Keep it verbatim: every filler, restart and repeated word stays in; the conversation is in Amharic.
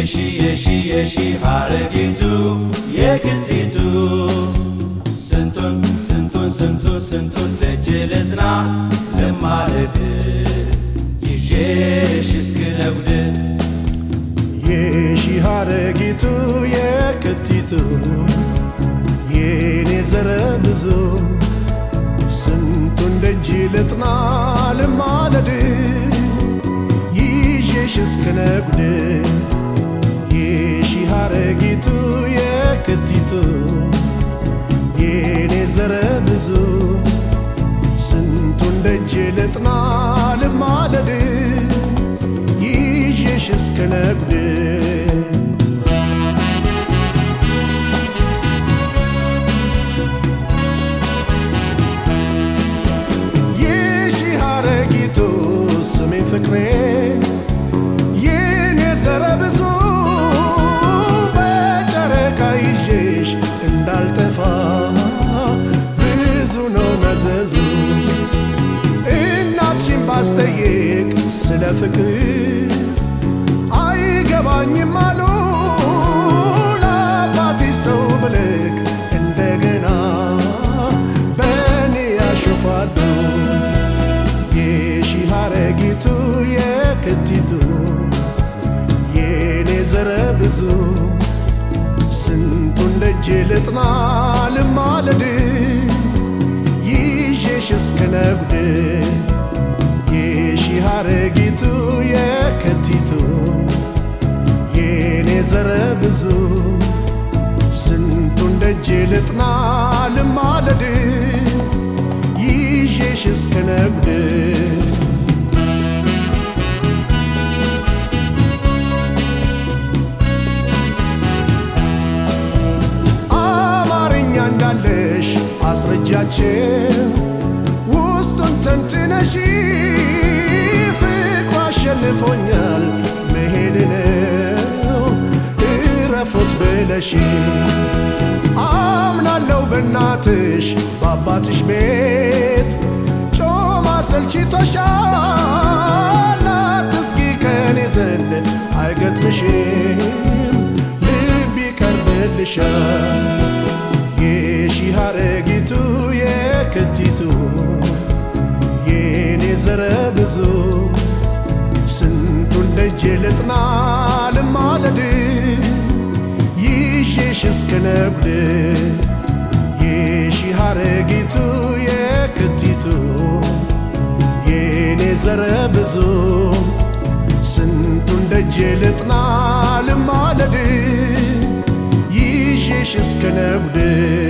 yeshi yeshi yeshi haregitu yektitu sentun sentun sentun sentun dejeletna lemaled yeshi skenawd yeshi haregitu yektitu yene zarabuzu sentun dejeletna lemaled yeshi skenawd yeshi haregitu yektitu yene zarabuzu sentun dejeletna lemaled yeshi skenawd yeshi haregitu smin fikre yene zarabuzu becereka yijesh indaltefa ብዙ ነው መዘዙ እናትሽን ባስጠይቅ ስለ ፍቅር አይገባኝም አሉ ለአባትሽ ሰው ብልክ እንደገና በእኔ ያሾፋሉ yeshi haregitu yektitu yene zarabuzu sentun dejeletna lemaled yeshi skenawd yeshi haregitu yektitu yene zarabuzu sentun dejeletna lemaled yeshi skenawd እንዳለሽ አስረጃቸው ውስጡን ተንትነሽ ፍቅሩ አሸንፎኛል መሄድ ነው እረፉት ብለሽ አምናለሁ በእናትሽ በአባትሽ ቤት ጮማ ሰልችቶሻል አትስጊ ከኔ ዘንድ አይገጥምሽም ልብ ይቀርብልሻል yeshi haregitu yektitu yene zarabuzu sentun dejeletna lemaled yeshi skenawd yeshi haregitu yektitu yene zarabuzu sentun dejeletna lemaled yeshi skenawd